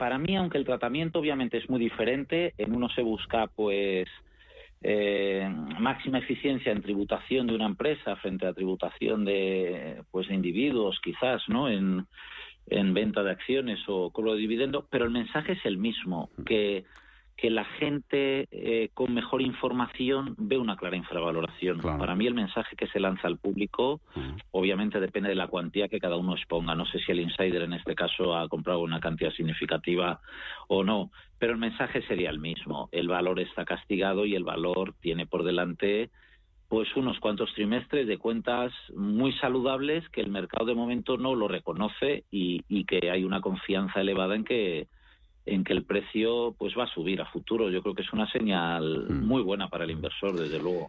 para mí, aunque el tratamiento obviamente es muy diferente, en uno se busca pues máxima eficiencia en tributación de una empresa frente a tributación de individuos, quizás, ¿no? En venta de acciones o cobro de dividendo, pero el mensaje es el mismo, que la gente con mejor información ve una clara infravaloración. Claro. Para mí el mensaje que se lanza al público obviamente depende de la cuantía que cada uno exponga. No sé si el insider en este caso ha comprado una cantidad significativa o no, pero el mensaje sería el mismo. El valor está castigado y el valor tiene por delante pues unos cuantos trimestres de cuentas muy saludables que el mercado de momento no lo reconoce y que hay una confianza elevada en que el precio pues va a subir a futuro. Yo creo que es una señal muy buena para el inversor, desde luego.